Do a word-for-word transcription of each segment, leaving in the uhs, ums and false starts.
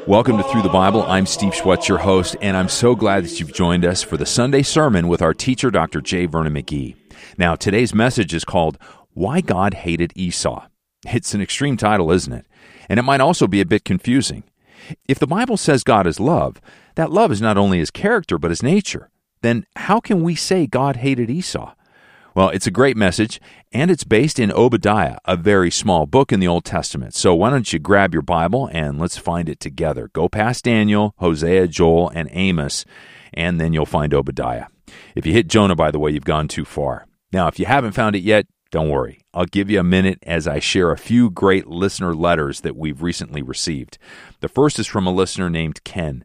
Welcome to Through the Bible. I'm Steve Schwetz, your host, and I'm so glad that you've joined us for the Sunday sermon with our teacher, Doctor J. Vernon McGee. Now, today's message is called, Why God Hated Esau. It's an extreme title, isn't it? And it might also be a bit confusing. If the Bible says God is love, that love is not only his character, but his nature. Then how can we say God hated Esau? Well, it's a great message, and it's based in Obadiah, a very small book in the Old Testament. So why don't you grab your Bible and let's find it together. Go past Daniel, Hosea, Joel, and Amos, and then you'll find Obadiah. If you hit Jonah, by the way, you've gone too far. Now, if you haven't found it yet, don't worry. I'll give you a minute as I share a few great listener letters that we've recently received. The first is from a listener named Ken.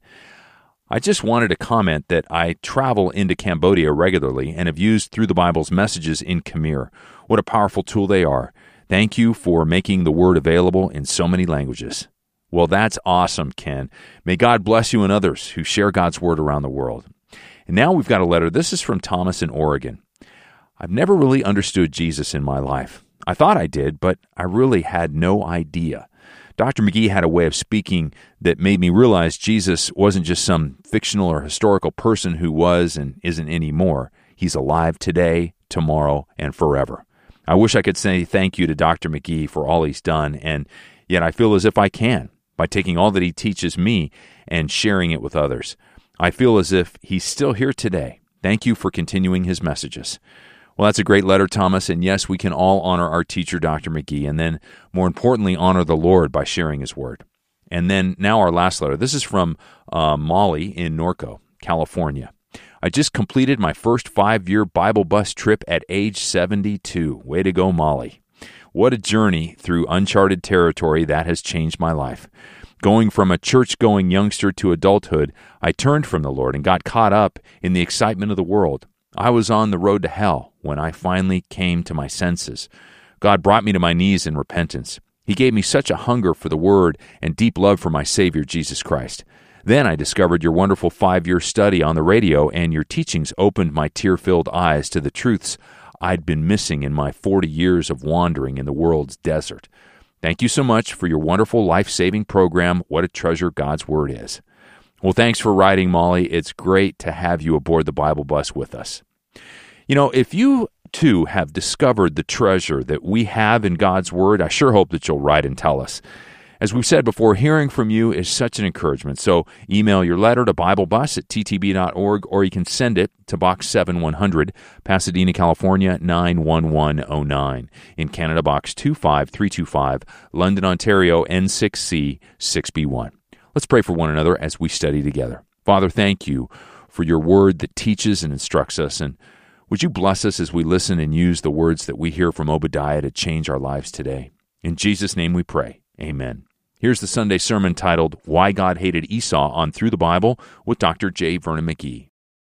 I just wanted to comment that I travel into Cambodia regularly and have used Through the Bible's messages in Khmer. What a powerful tool they are. Thank you for making the Word available in so many languages. Well, that's awesome, Ken. May God bless you and others who share God's Word around the world. And now we've got a letter. This is from Thomas in Oregon. I've never really understood Jesus in my life. I thought I did, but I really had no idea. Doctor McGee had a way of speaking that made me realize Jesus wasn't just some fictional or historical person who was and isn't anymore. He's alive today, tomorrow, and forever. I wish I could say thank you to Doctor McGee for all he's done, and yet I feel as if I can by taking all that he teaches me and sharing it with others. I feel as if he's still here today. Thank you for continuing his messages. Well, that's a great letter, Thomas, and yes, we can all honor our teacher, Doctor McGee, and then, more importantly, honor the Lord by sharing His Word. And then, now our last letter. This is from uh, Molly in Norco, California. I just completed my first five-year Bible bus trip at age seventy-two. Way to go, Molly. What a journey through uncharted territory that has changed my life. Going from a church-going youngster to adulthood, I turned from the Lord and got caught up in the excitement of the world. I was on the road to hell when I finally came to my senses. God brought me to my knees in repentance. He gave me such a hunger for the Word and deep love for my Savior, Jesus Christ. Then I discovered your wonderful five-year study on the radio, and your teachings opened my tear-filled eyes to the truths I'd been missing in my forty years of wandering in the world's desert. Thank you so much for your wonderful life-saving program. What a treasure God's Word is. Well, thanks for writing, Molly. It's great to have you aboard the Bible bus with us. You know, if you, too, have discovered the treasure that we have in God's Word, I sure hope that you'll write and tell us. As we've said before, hearing from you is such an encouragement. So email your letter to BibleBus at t t b dot org, or you can send it to Box seven one hundred, Pasadena, California, nine one one oh nine. In Canada, Box two five three two five, London, Ontario, N six C six B one. Let's pray for one another as we study together. Father, thank you for your Word that teaches and instructs us, and would you bless us as we listen and use the words that we hear from Obadiah to change our lives today? In Jesus' name we pray. Amen. Here's the Sunday sermon titled, Why God Hated Esau on Through the Bible with Doctor J. Vernon McGee.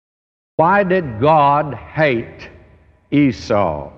Why did God hate Esau?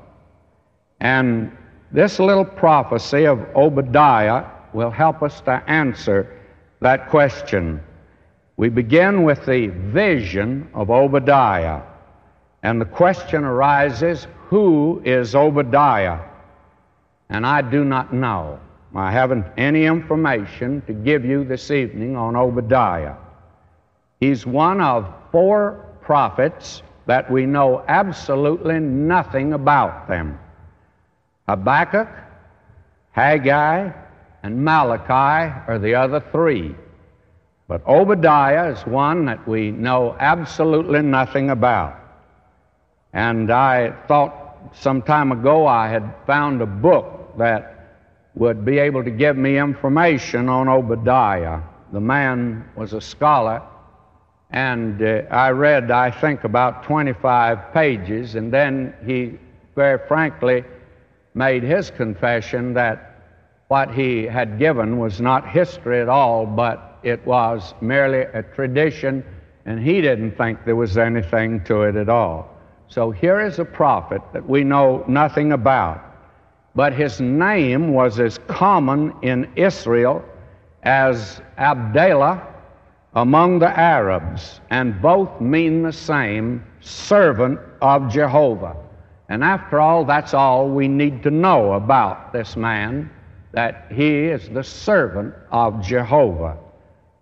And this little prophecy of Obadiah will help us to answer that question. We begin with the vision of Obadiah. And the question arises, who is Obadiah? And I do not know. I haven't any information to give you this evening on Obadiah. He's one of four prophets that we know absolutely nothing about them. Habakkuk, Haggai, and Malachi are the other three. But Obadiah is one that we know absolutely nothing about. And I thought some time ago I had found a book that would be able to give me information on Obadiah. The man was a scholar, and uh, I read, I think, about twenty-five pages, and then he very frankly made his confession that what he had given was not history at all, but it was merely a tradition, and he didn't think there was anything to it at all. So here is a prophet that we know nothing about, but his name was as common in Israel as Abdallah among the Arabs, and both mean the same, servant of Jehovah. And after all, that's all we need to know about this man, that he is the servant of Jehovah.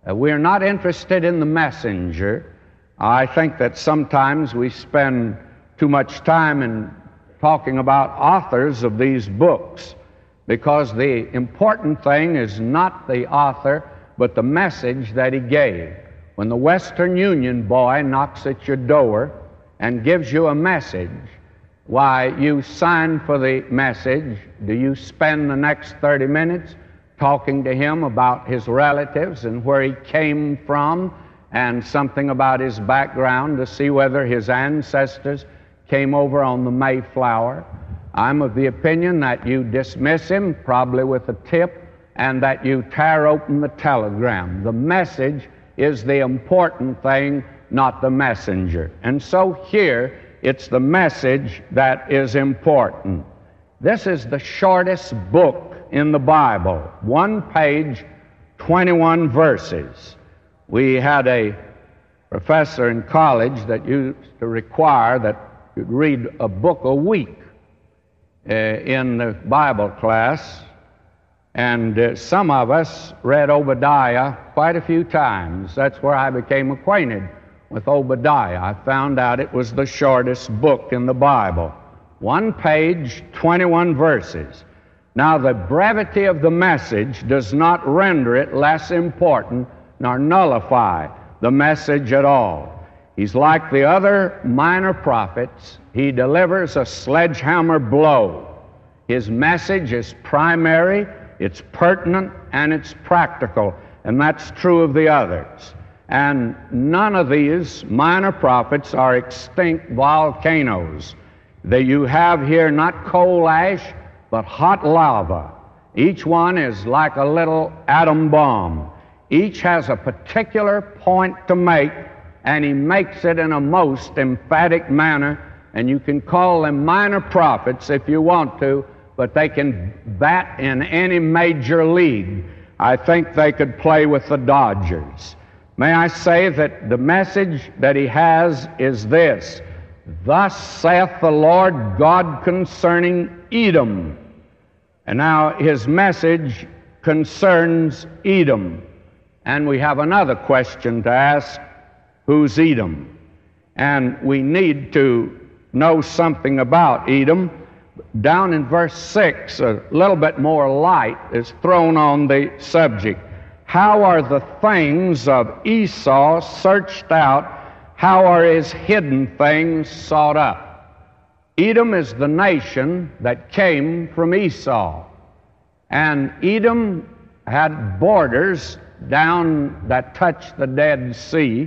Uh, we're not interested in the messenger. I think that sometimes we spend too much time in talking about authors of these books, because the important thing is not the author, but the message that he gave. When the Western Union boy knocks at your door and gives you a message, why, you sign for the message. Do you spend the next thirty minutes talking to him about his relatives and where he came from and something about his background to see whether his ancestors came over on the Mayflower? I'm of the opinion that you dismiss him, probably with a tip, and that you tear open the telegram. The message is the important thing, not the messenger. And so here, it's the message that is important. This is the shortest book in the Bible. One page, twenty-one verses. We had a professor in college that used to require that you'd read a book a week uh, in the Bible class. And uh, some of us read Obadiah quite a few times. That's where I became acquainted with Obadiah. I found out it was the shortest book in the Bible. One page, twenty-one verses. Now, the brevity of the message does not render it less important nor nullify the message at all. He's like the other minor prophets. He delivers a sledgehammer blow. His message is primary, it's pertinent, and it's practical, and that's true of the others. And none of these minor prophets are extinct volcanoes. That you have here not coal ash, but hot lava. Each one is like a little atom bomb. Each has a particular point to make, and he makes it in a most emphatic manner, and you can call them minor prophets if you want to, but they can bat in any major league. I think they could play with the Dodgers. May I say that the message that he has is this: Thus saith the Lord God concerning Edom. And now his message concerns Edom. And we have another question to ask: who's Edom? And we need to know something about Edom. Down in verse six, a little bit more light is thrown on the subject. How are the things of Esau searched out? How are his hidden things sought up? Edom is the nation that came from Esau. And Edom had borders down that touched the Dead Sea,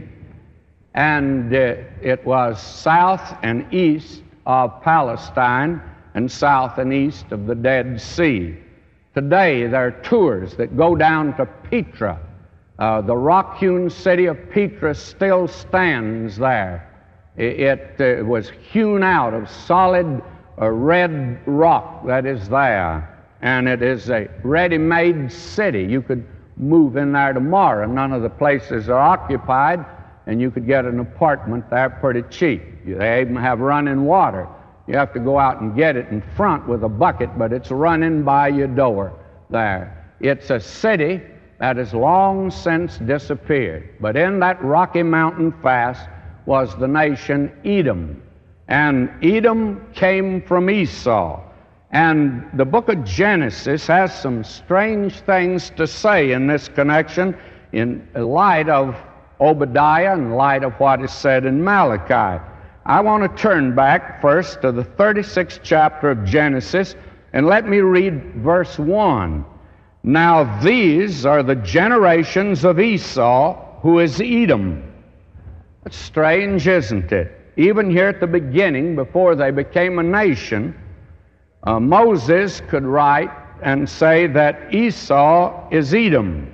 and uh, it was south and east of Palestine and south and east of the Dead Sea. Today, there are tours that go down to Petra. Uh, the rock-hewn city of Petra still stands there. It, it uh, was hewn out of solid uh, red rock that is there, and it is a ready-made city. You could move in there tomorrow. None of the places are occupied, and you could get an apartment there pretty cheap. They even have running water. You have to go out and get it in front with a bucket, but it's running by your door there. It's a city that has long since disappeared. But in that Rocky Mountain fast was the nation Edom. And Edom came from Esau. And the book of Genesis has some strange things to say in this connection in light of Obadiah and light of what is said in Malachi. I want to turn back first to the thirty-sixth chapter of Genesis, and let me read verse one. Now these are the generations of Esau, who is Edom. That's strange, isn't it? Even here at the beginning, before they became a nation, uh, Moses could write and say that Esau is Edom.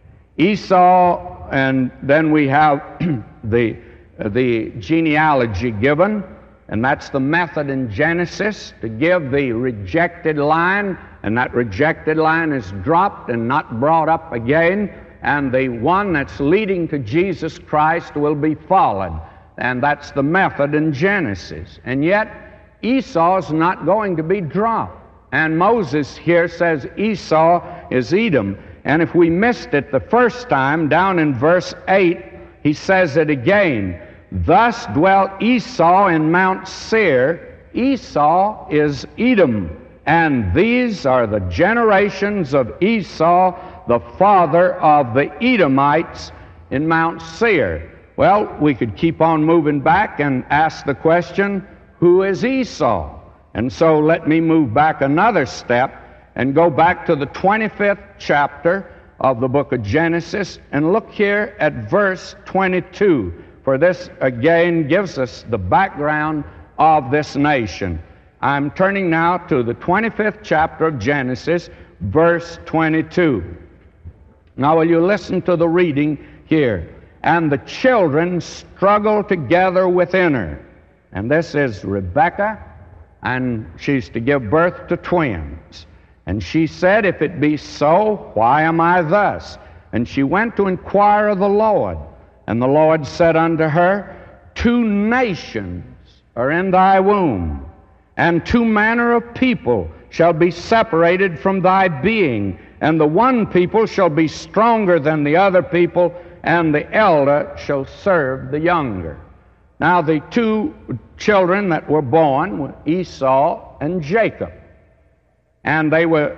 Esau, and then we have the the genealogy given, and that's the method in Genesis to give the rejected line, and that rejected line is dropped and not brought up again, and the one that's leading to Jesus Christ will be followed, and that's the method in Genesis. And yet Esau's not going to be dropped, and Moses here says Esau is Edom. And if we missed it the first time, down in verse eight, he says it again. Thus dwelt Esau in Mount Seir. Esau is Edom, and these are the generations of Esau, the father of the Edomites in Mount Seir. Well, we could keep on moving back and ask the question, who is Esau? And so let me move back another step and go back to the twenty-fifth chapter of the book of Genesis and look here at verse twenty-two, for this again gives us the background of this nation. I'm turning now to the twenty-fifth chapter of Genesis, verse twenty-two. Now will you listen to the reading here? And the children struggled together within her. And this is Rebekah, and she's to give birth to twins. And she said, If it be so, why am I thus? And she went to inquire of the Lord. And the Lord said unto her, Two nations are in thy womb, and two manner of people shall be separated from thy being, and the one people shall be stronger than the other people, and the elder shall serve the younger. Now the two children that were born were Esau and Jacob. And they were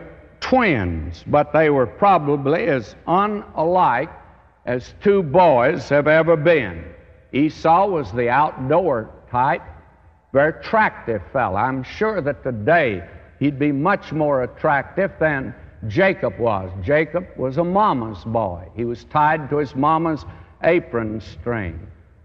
twins, but they were probably as unalike as two boys have ever been. Esau was the outdoor type, very attractive fellow. I'm sure that today he'd be much more attractive than Jacob was. Jacob was a mama's boy. He was tied to his mama's apron string.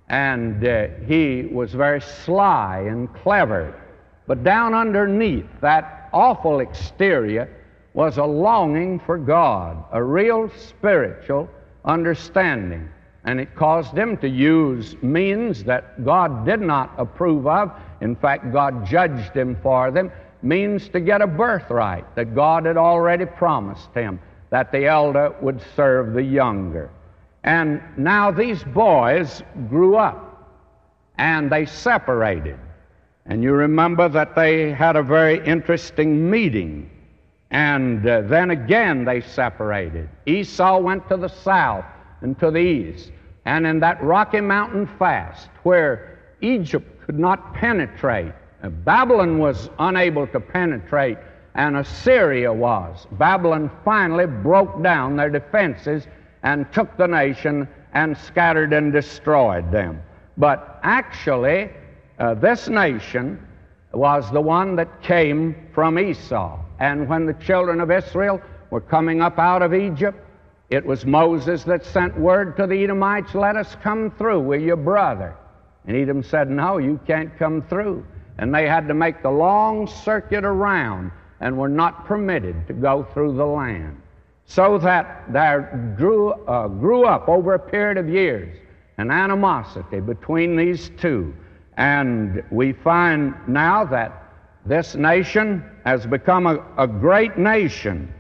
And uh, he was very sly and clever. But down underneath that awful exterior was a longing for God, a real spiritual understanding. And it caused him to use means that God did not approve of. In fact, God judged him for them. Means to get a birthright that God had already promised him, that the elder would serve the younger. And now these boys grew up, and they separated. And you remember that they had a very interesting meeting. And uh, then again they separated. Esau went to the south and to the east. And in that Rocky Mountain fast, where Egypt could not penetrate, uh, Babylon was unable to penetrate, and Assyria was. Babylon finally broke down their defenses and took the nation and scattered and destroyed them. But actually, uh, this nation was the one that came from Esau. And when the children of Israel were coming up out of Egypt, it was Moses that sent word to the Edomites, let us come through with your brother. And Edom said, no, you can't come through. And they had to make the long circuit around and were not permitted to go through the land. So that there grew, uh, grew up over a period of years an animosity between these two. And we find now that this nation has become a, a great nation.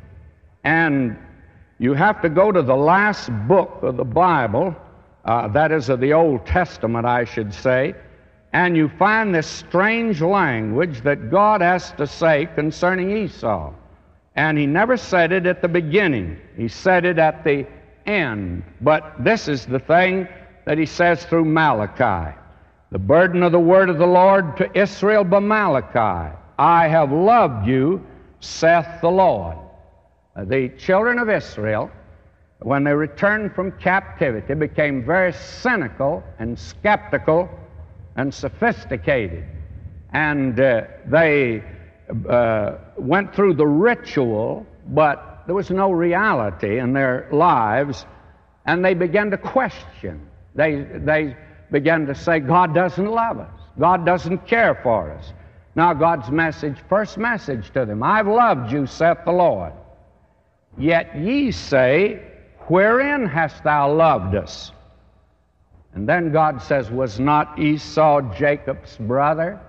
And you have to go to the last book of the Bible, uh, that is of the Old Testament, I should say, and you find this strange language that God has to say concerning Esau. And he never said it at the beginning. He said it at the end. But this is the thing that he says through Malachi. The burden of the word of the Lord to Israel by Malachi. I have loved you, saith the Lord. The children of Israel, when they returned from captivity, became very cynical and skeptical and sophisticated. And uh, they uh, went through the ritual, but there was no reality in their lives, and they began to question. They, they began to say, God doesn't love us. God doesn't care for us. Now God's message, first message to them, I've loved you, saith the Lord. Yet ye say, wherein hast thou loved us? And then God says, was not Esau Jacob's brother?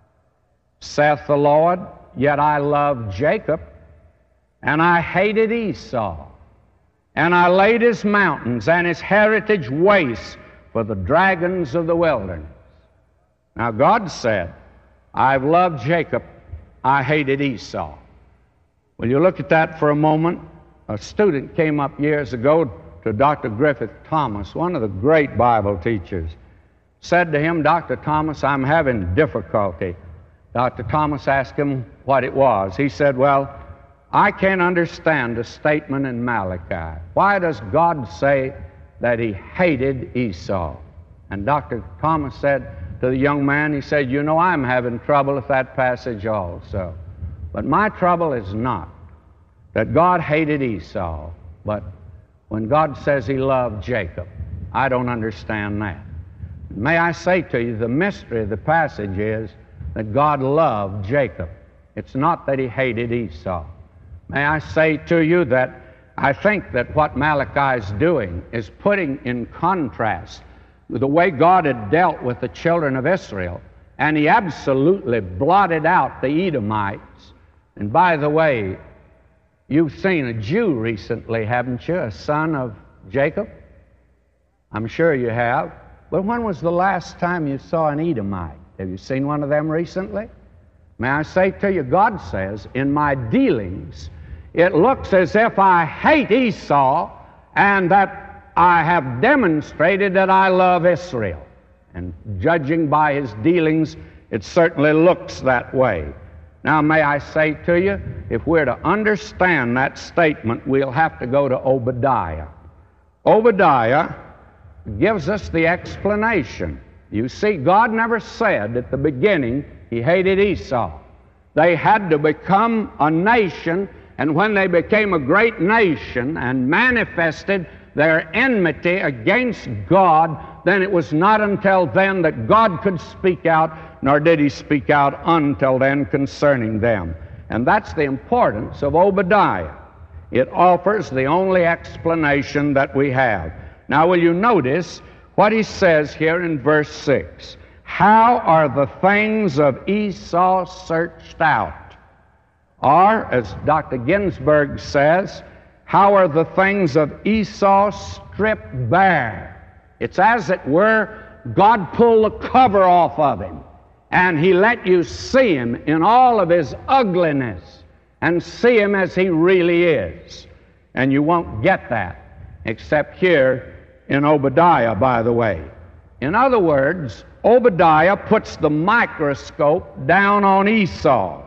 Saith the Lord, yet I loved Jacob, and I hated Esau. And I laid his mountains and his heritage waste for the dragons of the wilderness. Now God said, I've loved Jacob, I hated Esau. Will you look at that for a moment? a student came up years ago to Doctor Griffith Thomas, one of the great Bible teachers, said to him, "Doctor Thomas, I'm having difficulty." Doctor Thomas asked him what it was. He said, "Well, I can't understand a statement in Malachi. Why does God say that he hated Esau?" And Doctor Thomas said to the young man, he said, "You know, I'm having trouble with that passage also. But my trouble is not that God hated Esau, but when God says he loved Jacob. I don't understand that. May I say to you, the mystery of the passage is that God loved Jacob. It's not that he hated Esau. May I say to you that I think that what Malachi is doing is putting in contrast with the way God had dealt with the children of Israel, and he absolutely blotted out the Edomites. And by the way, you've seen a Jew recently, haven't you? A son of Jacob? I'm sure you have. But when was the last time you saw an Edomite? Have you seen one of them recently? May I say to you, God says, in my dealings, it looks as if I hate Esau and that I have demonstrated that I love Israel. And judging by his dealings, it certainly looks that way. Now, may I say to you, if we're to understand that statement, we'll have to go to Obadiah. Obadiah gives us the explanation. You see, God never said at the beginning he hated Esau. They had to become a nation, and when they became a great nation and manifested their enmity against God, then it was not until then that God could speak out, nor did he speak out until then concerning them. And that's the importance of Obadiah. It offers the only explanation that we have. Now, will you notice what he says here in verse six? How are the things of Esau searched out? Or, as Doctor Ginsburg says, how are the things of Esau stripped bare? It's as it were, God pulled the cover off of him, and he let you see him in all of his ugliness and see him as he really is. And you won't get that except here in Obadiah, by the way. In other words, Obadiah puts the microscope down on Esau.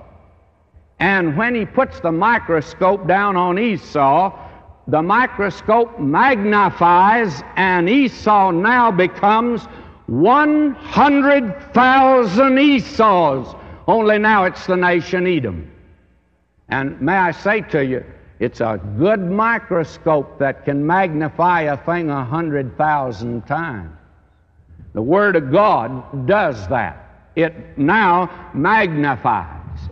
And when he puts the microscope down on Esau, the microscope magnifies, and Esau now becomes one hundred thousand Esau's. Only now it's the nation Edom. And may I say to you, it's a good microscope that can magnify a thing a hundred thousand times. The Word of God does that. It now magnifies.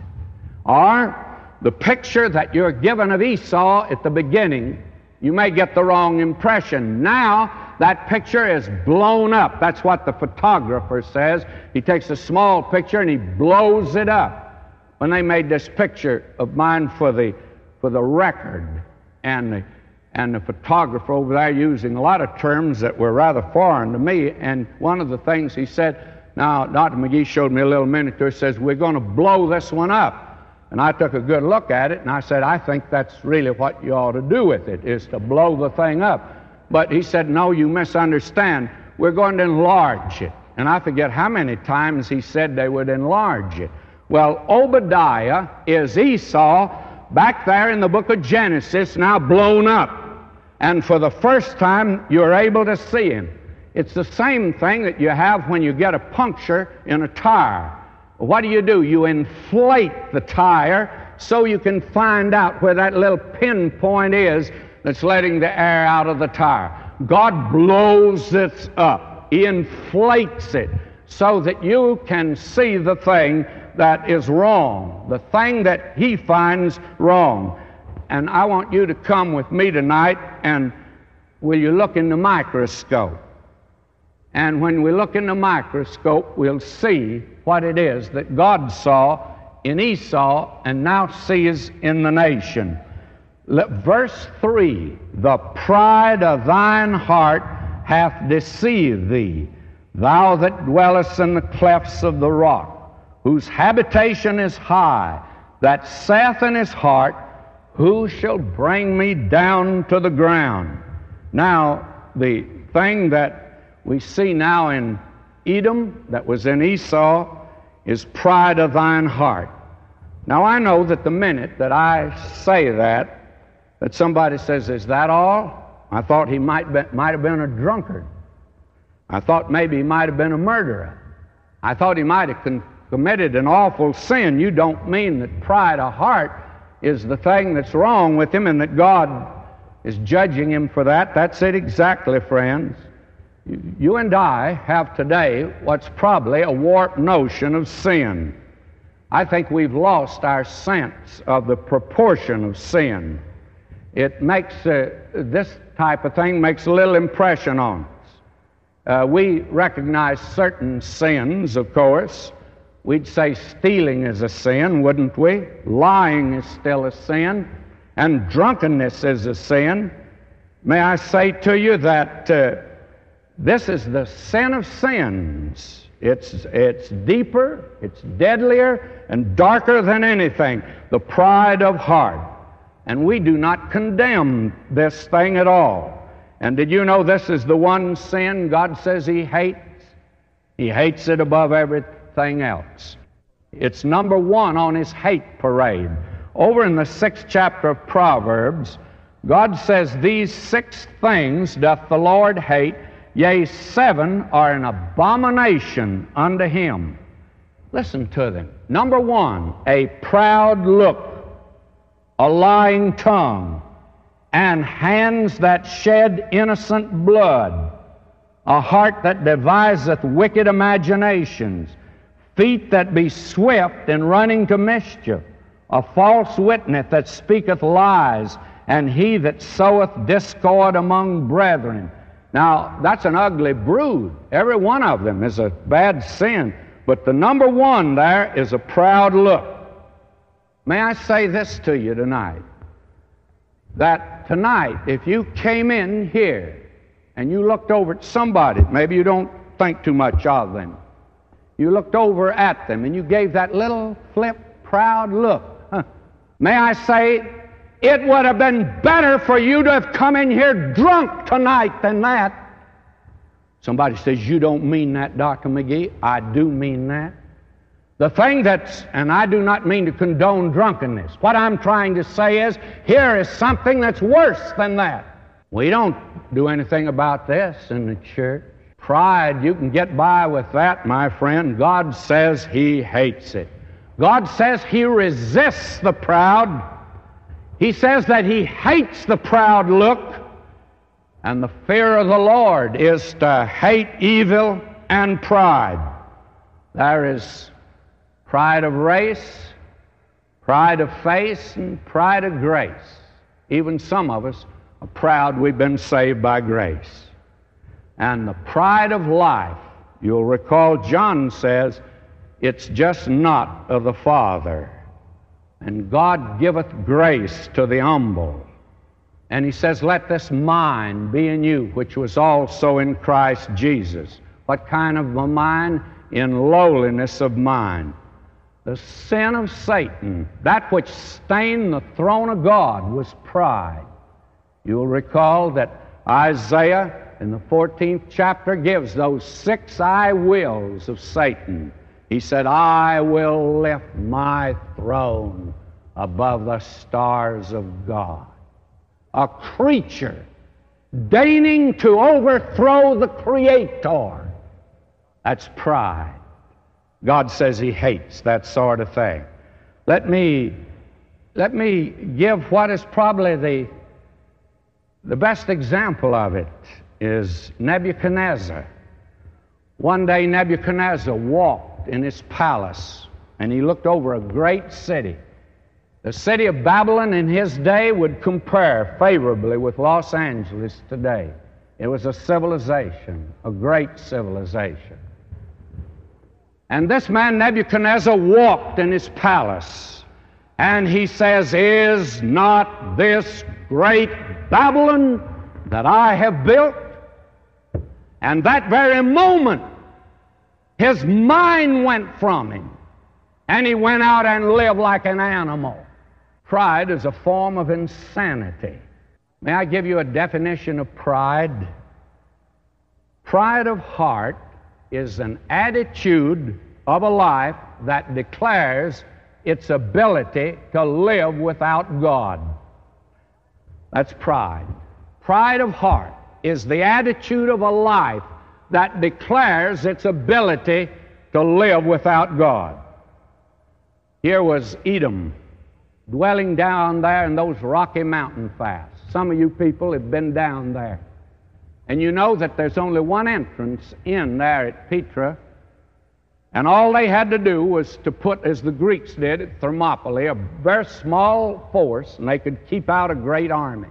Or the picture that you're given of Esau at the beginning, you may get the wrong impression. Now that picture is blown up. That's what the photographer says. He takes a small picture and he blows it up. When they made this picture of mine for the for the record, and the, and the photographer over there using a lot of terms that were rather foreign to me, and one of the things he said, now Doctor McGee showed me a little miniature, says, we're going to blow this one up. And I took a good look at it, and I said, I think that's really what you ought to do with it, is to blow the thing up. But he said, no, you misunderstand. We're going to enlarge it. And I forget how many times he said they would enlarge it. Well, Obadiah is Esau back there in the book of Genesis, now blown up. And for the first time, you're able to see him. It's the same thing that you have when you get a puncture in a tire. What do you do? You inflate the tire so you can find out where that little pinpoint is that's letting the air out of the tire. God blows it up. He inflates it so that you can see the thing that is wrong, the thing that he finds wrong. And I want you to come with me tonight, and will you look in the microscope? And when we look in the microscope, we'll see what it is that God saw in Esau and now sees in the nation. Let, verse three, the pride of thine heart hath deceived thee, thou that dwellest in the clefts of the rock, whose habitation is high, that saith in his heart, Who shall bring me down to the ground? Now, the thing that we see now in Edom, that was in Esau, is pride of thine heart. Now, I know that the minute that I say that, that somebody says, is that all? I thought he might, be, might have been a drunkard. I thought maybe he might have been a murderer. I thought he might have con- committed an awful sin. You don't mean that pride of heart is the thing that's wrong with him and that God is judging him for that? That's it exactly, friends. You, you and I have today what's probably a warped notion of sin. I think we've lost our sense of the proportion of sin. It makes, uh, this type of thing makes a little impression on us. Uh, we recognize certain sins, of course. We'd say stealing is a sin, wouldn't we? Lying is still a sin, and drunkenness is a sin. May I say to you that uh, this is the sin of sins. It's, it's deeper, it's deadlier, and darker than anything, the pride of heart. And we do not condemn this thing at all. And did you know this is the one sin God says He hates? He hates it above everything else. It's number one on His hate parade. Over in the sixth chapter of Proverbs, God says, these six things doth the Lord hate, yea, seven are an abomination unto Him. Listen to them. Number one, a proud look, a lying tongue, and hands that shed innocent blood, a heart that deviseth wicked imaginations, feet that be swift in running to mischief, a false witness that speaketh lies, and he that soweth discord among brethren. Now, that's an ugly brood. Every one of them is a bad sin. But the number one there is a proud look. May I say this to you tonight? That tonight, if you came in here and you looked over at somebody, maybe you don't think too much of them, you looked over at them and you gave that little flip, proud look, huh. May I say, it would have been better for you to have come in here drunk tonight than that. Somebody says, you don't mean that, Doctor McGee. I do mean that. The thing that's, and I do not mean to condone drunkenness. What I'm trying to say is, here is something that's worse than that. We don't do anything about this in the church. Pride, you can get by with that, my friend. God says He hates it. God says He resists the proud. He says that He hates the proud look. And the fear of the Lord is to hate evil and pride. There is pride of race, pride of face, and pride of grace. Even some of us are proud we've been saved by grace. And the pride of life, you'll recall John says, it's just not of the Father. And God giveth grace to the humble. And He says, let this mind be in you, which was also in Christ Jesus. What kind of a mind? In lowliness of mind. The sin of Satan, that which stained the throne of God, was pride. You'll recall that Isaiah in the fourteenth chapter gives those six I wills of Satan. He said, I will lift my throne above the stars of God. A creature deigning to overthrow the Creator. That's pride. God says He hates that sort of thing. Let me, let me give what is probably the, the best example of it is Nebuchadnezzar. One day Nebuchadnezzar walked in his palace and he looked over a great city. The city of Babylon in his day would compare favorably with Los Angeles today. It was a civilization, a great civilization. And this man Nebuchadnezzar walked in his palace, and he says, is not this great Babylon that I have built? And that very moment, his mind went from him, and he went out and lived like an animal. Pride is a form of insanity. May I give you a definition of pride? Pride of heart is an attitude of a life that declares its ability to live without God. That's pride. Pride of heart is the attitude of a life that declares its ability to live without God. Here was Edom, dwelling down there in those Rocky Mountain fasts. Some of you people have been down there. And you know that there's only one entrance in there at Petra. And all they had to do was to put, as the Greeks did at Thermopylae, a very small force, and they could keep out a great army.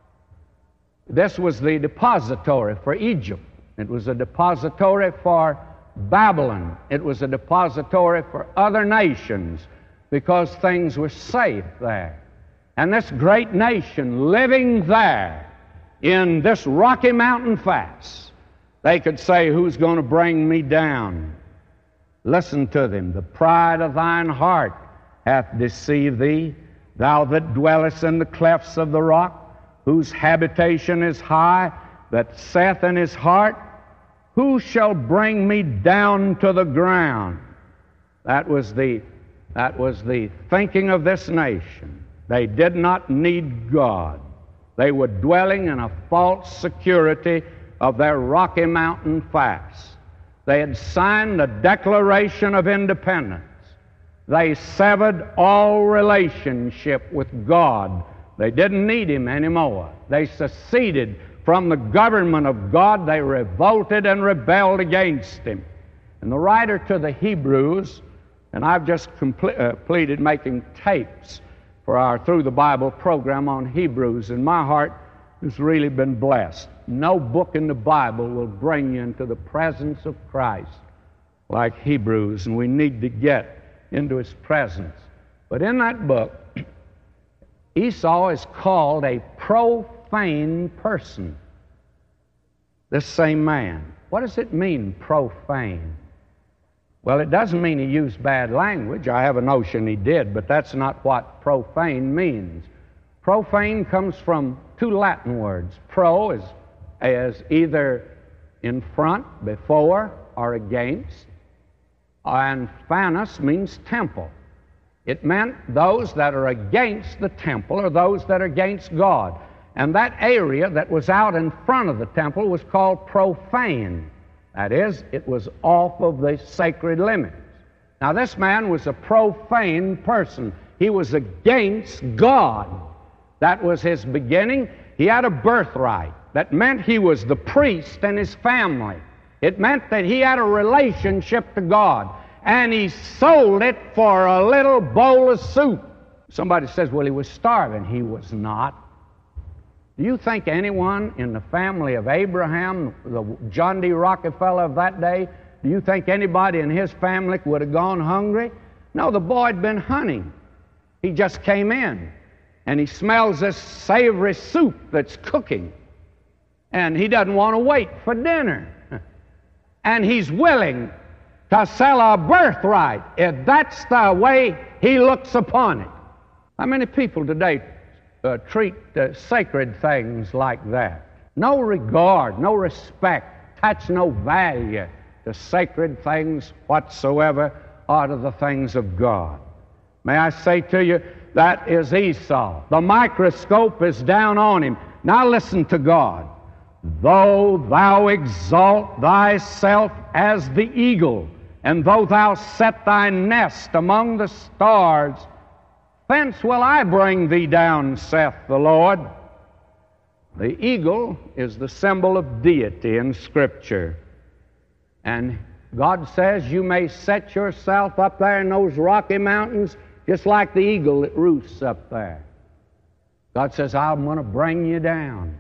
This was the depository for Egypt. It was a depository for Babylon. It was a depository for other nations because things were safe there. And this great nation living there in this Rocky Mountain fast, they could say, who's going to bring me down? Listen to them. The pride of thine heart hath deceived thee, thou that dwellest in the clefts of the rock, whose habitation is high, that saith in his heart, who shall bring me down to the ground? That was the, that was the thinking of this nation. They did not need God. They were dwelling in a false security of their Rocky Mountain fast. They had signed the Declaration of Independence. They severed all relationship with God. They didn't need Him anymore. They seceded from the government of God. They revolted and rebelled against Him. And the writer to the Hebrews, and I've just comple- uh, completed making tapes for our Through the Bible program on Hebrews, and my heart has really been blessed. No book in the Bible will bring you into the presence of Christ like Hebrews, and we need to get into His presence. But in that book, Esau is called a profane person. This same man. What does it mean, profane? Well, it doesn't mean he used bad language. I have a notion he did, but that's not what profane means. Profane comes from two Latin words. Pro is, is either in front, before, or against, and phanos means temple. It meant those that are against the temple or those that are against God. And that area that was out in front of the temple was called profane. That is, it was off of the sacred limits. Now, this man was a profane person. He was against God. That was his beginning. He had a birthright. That meant he was the priest in his family. It meant that he had a relationship to God. And he sold it for a little bowl of soup. Somebody says, well, he was starving. He was not. Do you think anyone in the family of Abraham, the John D. Rockefeller of that day, do you think anybody in his family would have gone hungry? No, the boy had been hunting. He just came in, and he smells this savory soup that's cooking, and he doesn't want to wait for dinner. And he's willing to sell a birthright if that's the way he looks upon it. How many people today uh, treat uh, sacred things like that? No regard, no respect, attach no value to sacred things whatsoever or to the things of God. May I say to you, that is Esau. The microscope is down on him. Now listen to God. Though thou exalt thyself as the eagle, and though thou set thy nest among the stars, thence will I bring thee down, saith the Lord. The eagle is the symbol of deity in Scripture. And God says you may set yourself up there in those Rocky Mountains just like the eagle that roosts up there. God says, I'm going to bring you down.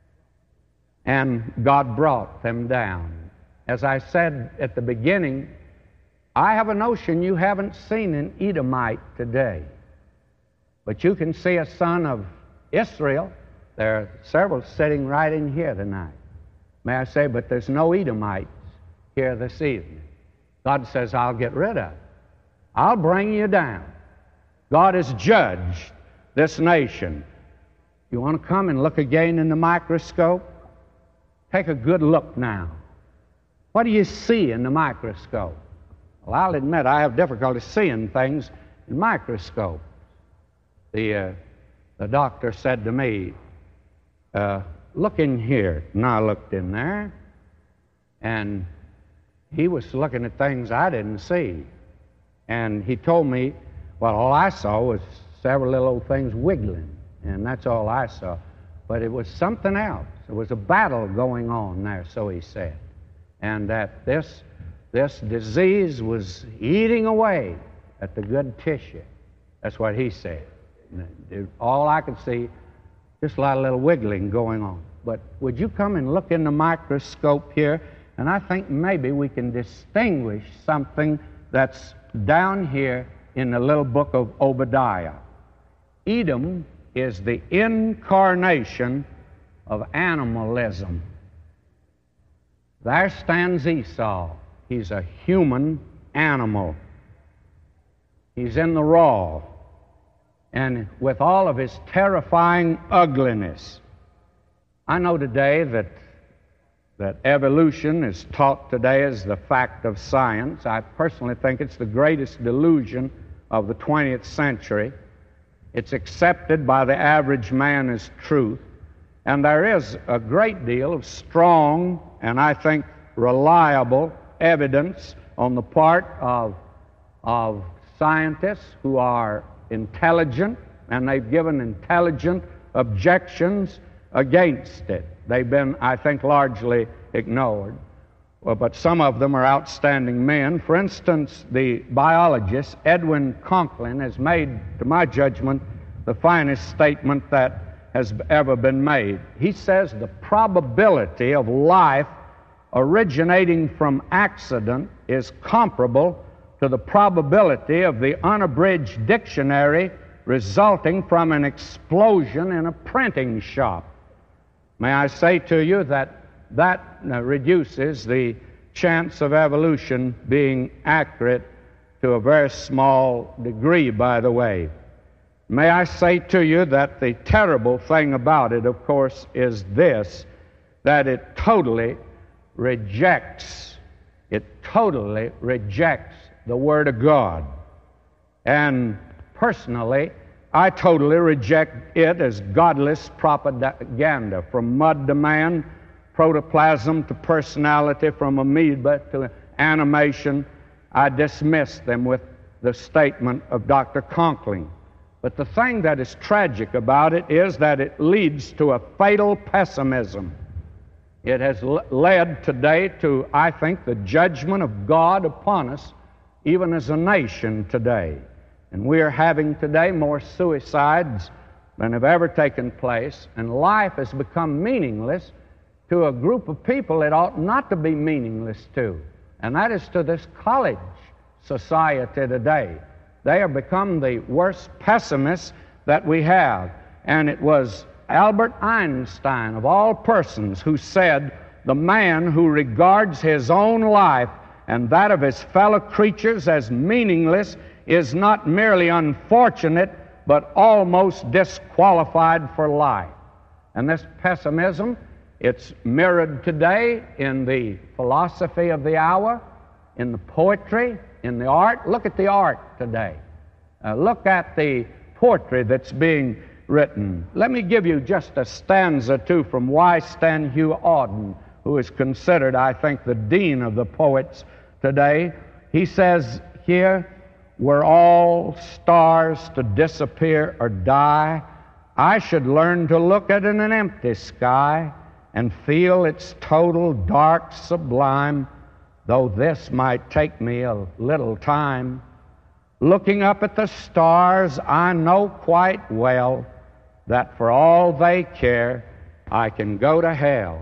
And God brought them down. As I said at the beginning, I have a notion you haven't seen an Edomite today. But you can see a son of Israel. There are several sitting right in here tonight. May I say, but there's no Edomites here this evening. God says, I'll get rid of it. I'll bring you down. God has judged this nation. You want to come and look again in the microscope? Take a good look now. What do you see in the microscope? Well, I'll admit I have difficulty seeing things in microscope. The, uh, the doctor said to me, uh, look in here. And I looked in there, and he was looking at things I didn't see. And he told me, well, all I saw was several little old things wiggling, and that's all I saw. But it was something else. There was a battle going on there, so he said. And that this, this disease was eating away at the good tissue. That's what he said. And all I could see, just a lot of little wiggling going on. But would you come and look in the microscope here? And I think maybe we can distinguish something that's down here in the little book of Obadiah. Edom is the incarnation of animalism. There stands Esau. He's a human animal. He's in the raw, and with all of his terrifying ugliness. I know today that that evolution is taught today as the fact of science. I personally think it's the greatest delusion of the twentieth century. It's accepted by the average man as truth, and there is a great deal of strong and I think reliable evidence on the part of, of scientists who are intelligent, and they've given intelligent objections against it. They've been, I think, largely ignored. Well, but some of them are outstanding men. For instance, the biologist Edwin Conklin has made, to my judgment, the finest statement that has ever been made. He says the probability of life originating from accident is comparable to the probability of the unabridged dictionary resulting from an explosion in a printing shop. May I say to you that that uh, reduces the chance of evolution being accurate to a very small degree, by the way. May I say to you that the terrible thing about it, of course, is this, that it totally rejects, it totally rejects the Word of God. And personally, I totally reject it as godless propaganda, from mud to man, protoplasm to personality, from amoeba to animation. I dismiss them with the statement of Doctor Conklin. But the thing that is tragic about it is that it leads to a fatal pessimism. It has led today to, I think, the judgment of God upon us, even as a nation today. And we are having today more suicides than have ever taken place, and life has become meaningless to a group of people it ought not to be meaningless to, and that is to this college society today. They have become the worst pessimists that we have. And it was Albert Einstein, of all persons, who said, "The man who regards his own life and that of his fellow creatures as meaningless is not merely unfortunate, but almost disqualified for life." And this pessimism, it's mirrored today in the philosophy of the hour, in the poetry, in the art. Look at the art today. Uh, look at the poetry that's being written. Let me give you just a stanza or two from Y. Stanhugh Auden, who is considered, I think, the dean of the poets today. He says here, "Were all stars to disappear or die, I should learn to look at an empty sky and feel its total dark sublime, though this might take me a little time. Looking up at the stars, I know quite well that for all they care, I can go to hell."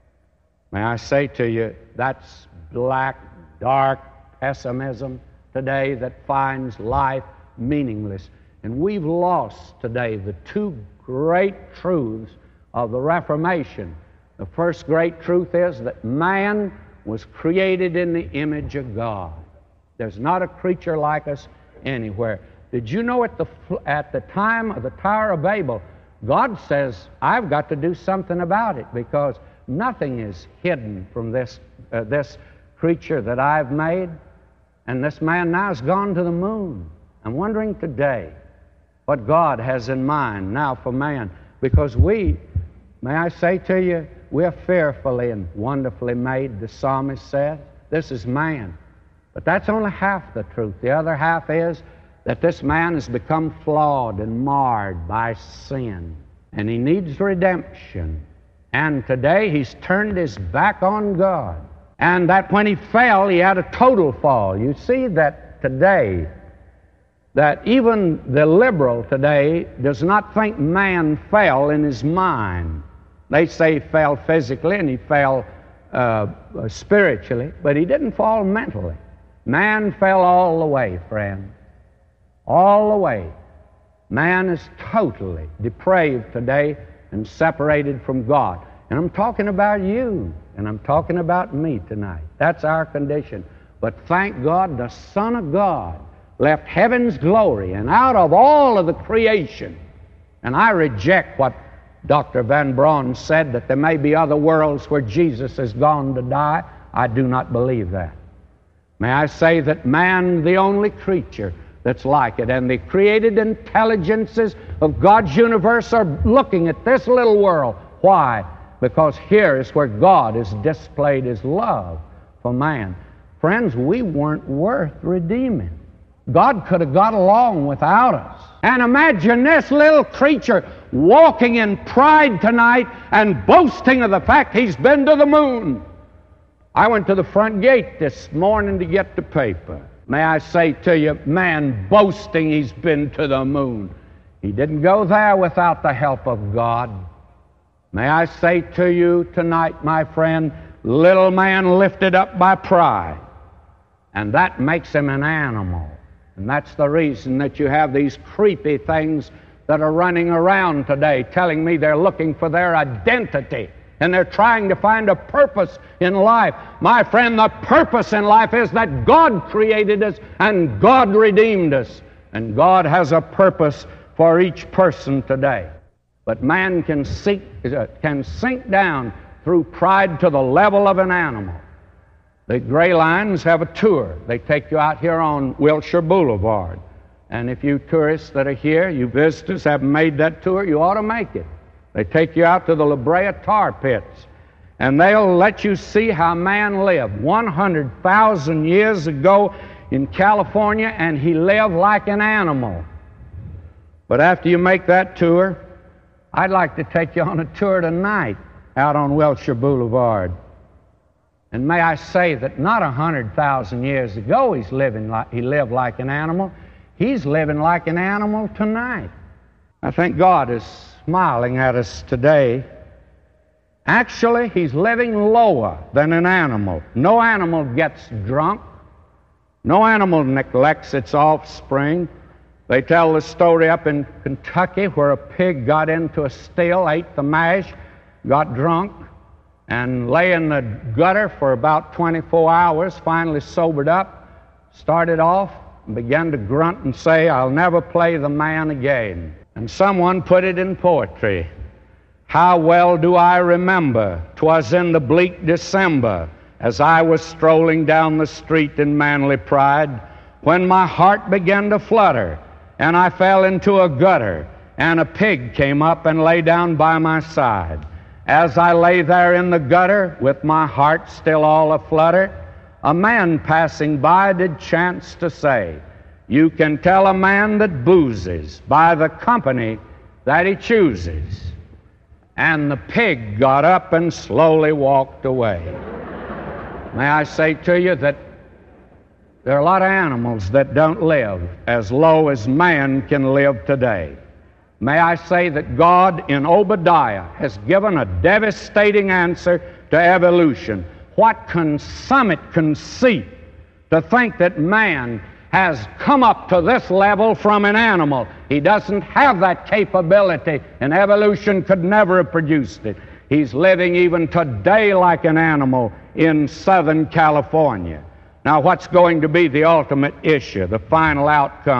May I say to you, that's black, dark pessimism today that finds life meaningless. And we've lost today the two great truths of the Reformation. The first great truth is that man was created in the image of God. There's not a creature like us anywhere. Did you know at the, at the time of the Tower of Babel, God says, I've got to do something about it, because nothing is hidden from this, uh, this creature that I've made. And this man now has gone to the moon. I'm wondering today what God has in mind now for man, because we, may I say to you, we're fearfully and wonderfully made, the psalmist said. This is man. But that's only half the truth. The other half is that this man has become flawed and marred by sin, and he needs redemption. And today he's turned his back on God. And that when he fell, he had a total fall. You see that today, that even the liberal today does not think man fell in his mind. They say he fell physically and he fell uh, spiritually, but he didn't fall mentally. Man fell all the way, friend. All the way. Man is totally depraved today and separated from God. And I'm talking about you, and I'm talking about me tonight. That's our condition. But thank God, the Son of God left heaven's glory and out of all of the creation. And I reject what Doctor Van Braun said, that there may be other worlds where Jesus has gone to die. I do not believe that. May I say that man, the only creature that's like it, and the created intelligences of God's universe are looking at this little world. Why? Because here is where God has displayed His love for man. Friends, we weren't worth redeeming. God could have got along without us. And imagine this little creature walking in pride tonight and boasting of the fact he's been to the moon. I went to the front gate this morning to get the paper. May I say to you, man boasting he's been to the moon. He didn't go there without the help of God. May I say to you tonight, my friend, little man lifted up by pride, and that makes him an animal. And that's the reason that you have these creepy things that are running around today telling me they're looking for their identity and they're trying to find a purpose in life. My friend, the purpose in life is that God created us and God redeemed us. And God has a purpose for each person today. But man can sink, can sink down through pride to the level of an animal. The Gray Lines have a tour. They take you out here on Wilshire Boulevard. And if you tourists that are here, you visitors haven't made that tour, you ought to make it. They take you out to the La Brea tar pits, and they'll let you see how man lived one hundred thousand years ago in California, and he lived like an animal. But after you make that tour, I'd like to take you on a tour tonight out on Wilshire Boulevard. And may I say that not a hundred thousand years ago he's living like, he lived like an animal. He's living like an animal tonight. I think God is smiling at us today. Actually, he's living lower than an animal. No animal gets drunk. No animal neglects its offspring. They tell the story up in Kentucky where a pig got into a still, ate the mash, got drunk, and lay in the gutter for about twenty-four hours, finally sobered up, started off, and began to grunt and say, "I'll never play the man again." And someone put it in poetry. How well do I remember 'twas in the bleak December, as I was strolling down the street in manly pride, when my heart began to flutter, and I fell into a gutter, and a pig came up and lay down by my side. As I lay there in the gutter, with my heart still all aflutter, a man passing by did chance to say, "You can tell a man that boozes by the company that he chooses." And the pig got up and slowly walked away. May I say to you that there are a lot of animals that don't live as low as man can live today. May I say that God in Obadiah has given a devastating answer to evolution. What consummate conceit to think that man has come up to this level from an animal. He doesn't have that capability, and evolution could never have produced it. He's living even today like an animal in Southern California. Now, what's going to be the ultimate issue, the final outcome?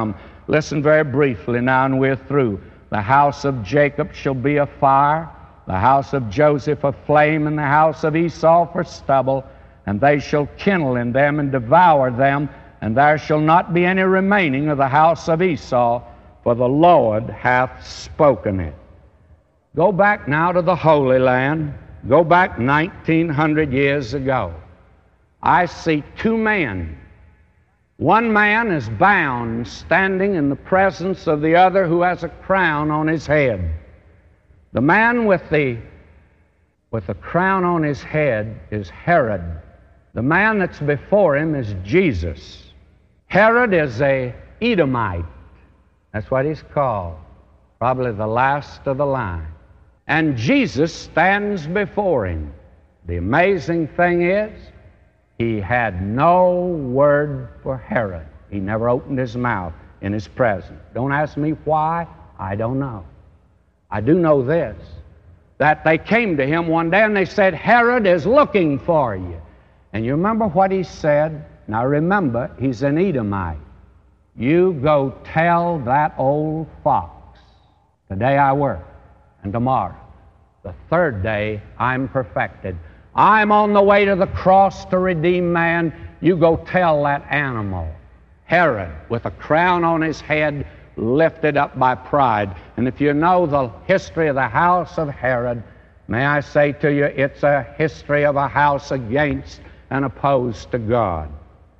Listen very briefly now, and we're through. The house of Jacob shall be a fire, the house of Joseph a flame, and the house of Esau for stubble, and they shall kindle in them and devour them, and there shall not be any remaining of the house of Esau, for the Lord hath spoken it. Go back now to the Holy Land. Go back nineteen hundred years ago. I see two men. One man is bound, standing in the presence of the other who has a crown on his head. The man with the, with the crown on his head is Herod. The man that's before him is Jesus. Herod is a Edomite. That's what he's called. Probably the last of the line. And Jesus stands before him. The amazing thing is, he had no word for Herod. He never opened his mouth in his presence. Don't ask me why. I don't know. I do know this, that they came to him one day and they said, Herod is looking for you. And you remember what he said? Now remember, he's an Edomite. You go tell that old fox, today I work, and tomorrow, the third day, I'm perfected. I'm on the way to the cross to redeem man. You go tell that animal. Herod, with a crown on his head, lifted up by pride. And if you know the history of the house of Herod, may I say to you, it's a history of a house against and opposed to God.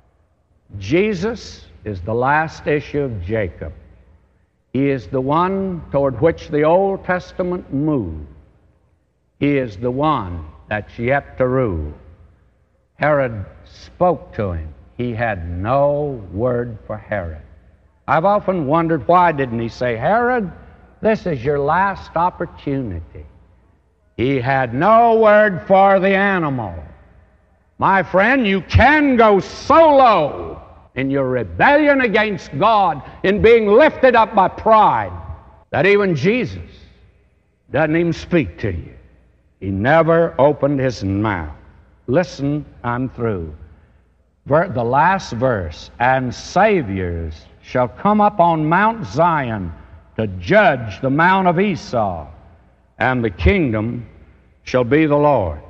Jesus is the last issue of Jacob. He is the one toward which the Old Testament moved. He is the one that's yet to rule. Herod spoke to him. He had no word for Herod. I've often wondered, why didn't he say, Herod, this is your last opportunity. He had no word for the animal. My friend, you can go so low in your rebellion against God, in being lifted up by pride, that even Jesus doesn't even speak to you. He never opened his mouth. Listen, I'm through. Ver- the last verse, and saviors shall come up on Mount Zion to judge the mount of Esau, and the kingdom shall be the Lord's.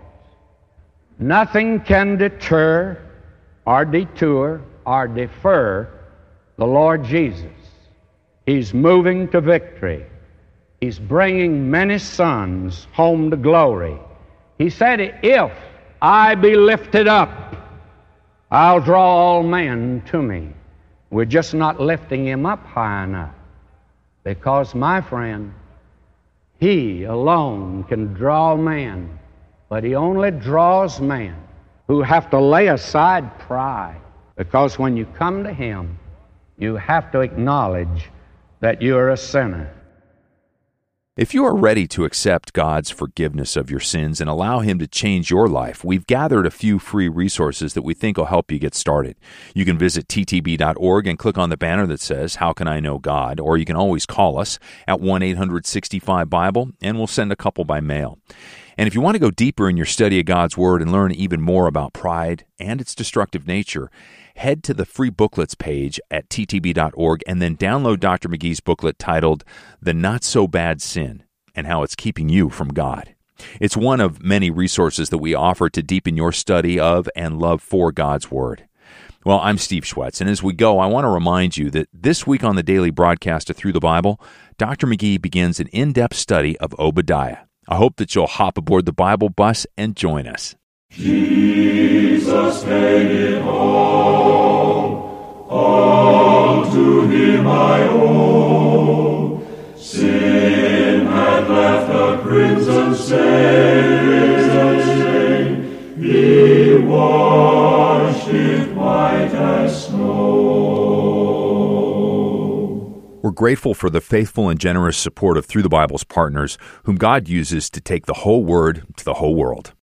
Nothing can deter or detour or defer the Lord Jesus. He's moving to victory. He's bringing many sons home to glory. He said, if I be lifted up, I'll draw all men to me. We're just not lifting him up high enough. Because, my friend, he alone can draw man. But he only draws men who have to lay aside pride. Because when you come to him, you have to acknowledge that you're a sinner. If you are ready to accept God's forgiveness of your sins and allow Him to change your life, we've gathered a few free resources that we think will help you get started. You can visit T T B dot org and click on the banner that says, How Can I Know God? Or you can always call us at one eight hundred sixty-five Bible, and we'll send a couple by mail. And if you want to go deeper in your study of God's Word and learn even more about pride and its destructive nature, head to the free booklets page at T T B dot org and then download Doctor McGee's booklet titled The Not So Bad Sin and How It's Keeping You from God. It's one of many resources that we offer to deepen your study of and love for God's Word. Well, I'm Steve Schwetz, and as we go, I want to remind you that this week on the daily broadcast of Through the Bible, Doctor McGee begins an in-depth study of Obadiah. I hope that you'll hop aboard the Bible bus and join us. Jesus made it all, all to Him I owe. Sin had left a crimson stain, He washed it white as snow. We're grateful for the faithful and generous support of Through the Bible's partners, whom God uses to take the whole Word to the whole world.